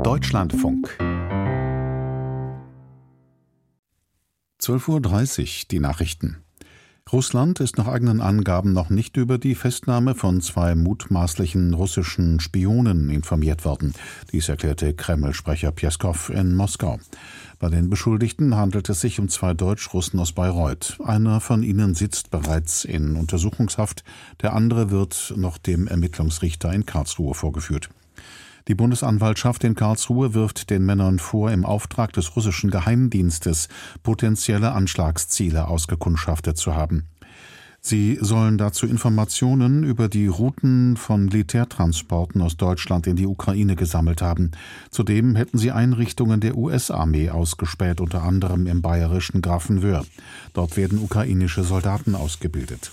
Deutschlandfunk 12:30 Uhr die Nachrichten. Russland ist nach eigenen Angaben noch nicht über die Festnahme von 2 mutmaßlichen russischen Spionen informiert worden. Dies erklärte Kreml-Sprecher Pjeskow in Moskau. Bei den Beschuldigten handelt es sich um 2 Deutsch-Russen aus Bayreuth. Einer von ihnen sitzt bereits in Untersuchungshaft, der andere wird noch dem Ermittlungsrichter in Karlsruhe vorgeführt. Die Bundesanwaltschaft in Karlsruhe wirft den Männern vor, im Auftrag des russischen Geheimdienstes potenzielle Anschlagsziele ausgekundschaftet zu haben. Sie sollen dazu Informationen über die Routen von Militärtransporten aus Deutschland in die Ukraine gesammelt haben. Zudem hätten sie Einrichtungen der US-Armee ausgespäht, unter anderem im bayerischen Grafenwöhr. Dort werden ukrainische Soldaten ausgebildet.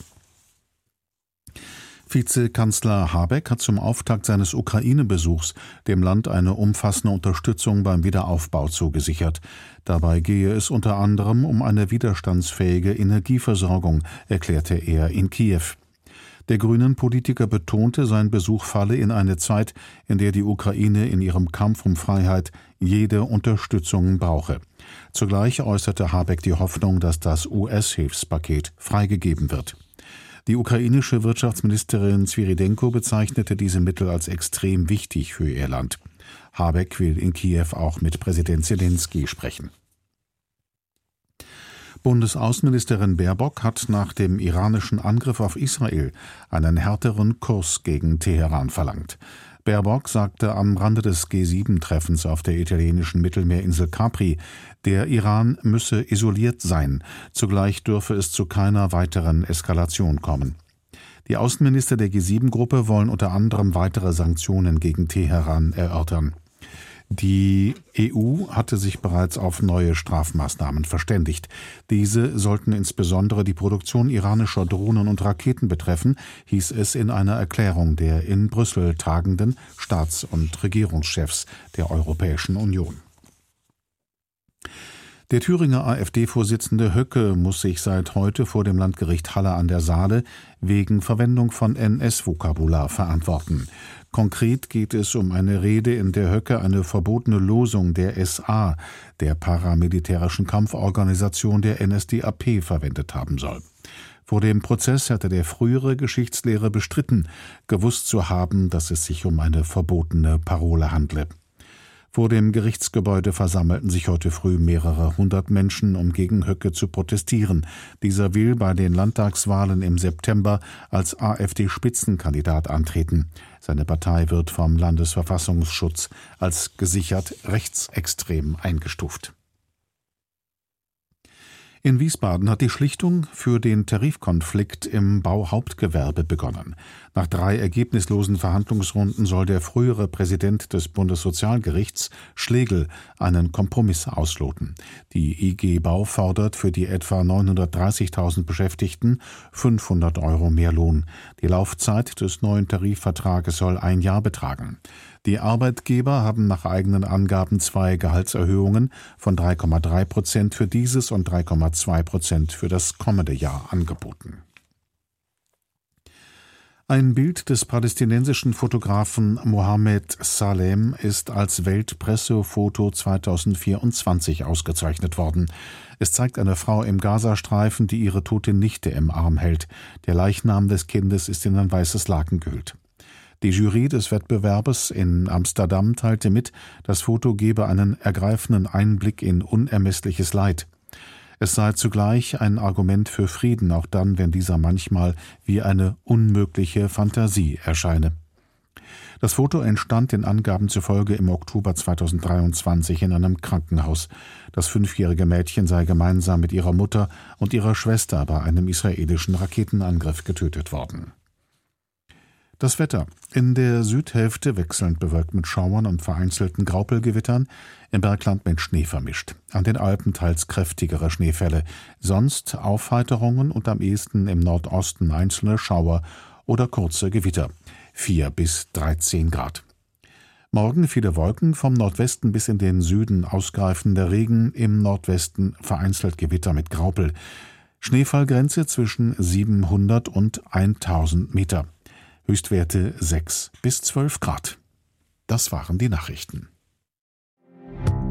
Vizekanzler Habeck hat zum Auftakt seines Ukraine-Besuchs dem Land eine umfassende Unterstützung beim Wiederaufbau zugesichert. Dabei gehe es unter anderem um eine widerstandsfähige Energieversorgung, erklärte er in Kiew. Der Grünen-Politiker betonte, sein Besuch falle in eine Zeit, in der die Ukraine in ihrem Kampf um Freiheit jede Unterstützung brauche. Zugleich äußerte Habeck die Hoffnung, dass das US-Hilfspaket freigegeben wird. Die ukrainische Wirtschaftsministerin Svyridenko bezeichnete diese Mittel als extrem wichtig für ihr Land. Habeck will in Kiew auch mit Präsident Selenskyj sprechen. Bundesaußenministerin Baerbock hat nach dem iranischen Angriff auf Israel einen härteren Kurs gegen Teheran verlangt. Baerbock sagte am Rande des G7-Treffens auf der italienischen Mittelmeerinsel Capri, der Iran müsse isoliert sein, zugleich dürfe es zu keiner weiteren Eskalation kommen. Die Außenminister der G7-Gruppe wollen unter anderem weitere Sanktionen gegen Teheran erörtern. Die EU hatte sich bereits auf neue Strafmaßnahmen verständigt. Diese sollten insbesondere die Produktion iranischer Drohnen und Raketen betreffen, hieß es in einer Erklärung der in Brüssel tagenden Staats- und Regierungschefs der Europäischen Union. Der Thüringer AfD-Vorsitzende Höcke muss sich seit heute vor dem Landgericht Halle an der Saale wegen Verwendung von NS-Vokabular verantworten. Konkret geht es um eine Rede, in der Höcke eine verbotene Losung der SA, der paramilitärischen Kampforganisation der NSDAP, verwendet haben soll. Vor dem Prozess hatte der frühere Geschichtslehrer bestritten, gewusst zu haben, dass es sich um eine verbotene Parole handle. Vor dem Gerichtsgebäude versammelten sich heute früh mehrere hundert Menschen, um gegen Höcke zu protestieren. Dieser will bei den Landtagswahlen im September als AfD-Spitzenkandidat antreten. Seine Partei wird vom Landesverfassungsschutz als gesichert rechtsextrem eingestuft. In Wiesbaden hat die Schlichtung für den Tarifkonflikt im Bauhauptgewerbe begonnen. Nach 3 ergebnislosen Verhandlungsrunden soll der frühere Präsident des Bundessozialgerichts, Schlegel, einen Kompromiss ausloten. Die IG Bau fordert für die etwa 930.000 Beschäftigten 500 € mehr Lohn. Die Laufzeit des neuen Tarifvertrages soll 1 Jahr betragen. Die Arbeitgeber haben nach eigenen Angaben 2 Gehaltserhöhungen von 3,3% für dieses und 3,2% für das kommende Jahr angeboten. Ein Bild des palästinensischen Fotografen Mohammed Salem ist als Weltpressefoto 2024 ausgezeichnet worden. Es zeigt eine Frau im Gazastreifen, die ihre tote Nichte im Arm hält. Der Leichnam des Kindes ist in ein weißes Laken gehüllt. Die Jury des Wettbewerbes in Amsterdam teilte mit, das Foto gebe einen ergreifenden Einblick in unermessliches Leid. Es sei zugleich ein Argument für Frieden, auch dann, wenn dieser manchmal wie eine unmögliche Fantasie erscheine. Das Foto entstand den Angaben zufolge im Oktober 2023 in einem Krankenhaus. Das 5-jährige Mädchen sei gemeinsam mit ihrer Mutter und ihrer Schwester bei einem israelischen Raketenangriff getötet worden. Das Wetter. In der Südhälfte wechselnd bewölkt mit Schauern und vereinzelten Graupelgewittern, im Bergland mit Schnee vermischt. An den Alpen teils kräftigere Schneefälle, sonst Aufheiterungen und am ehesten im Nordosten einzelne Schauer oder kurze Gewitter. 4 bis 13 Grad. Morgen viele Wolken, vom Nordwesten bis in den Süden ausgreifender Regen, im Nordwesten vereinzelt Gewitter mit Graupel. Schneefallgrenze zwischen 700 und 1000 Meter. Höchstwerte 6 bis 12 Grad. Das waren die Nachrichten.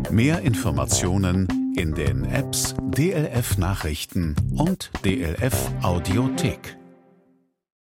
Mehr Informationen in den Apps DLF Nachrichten und DLF Audiothek.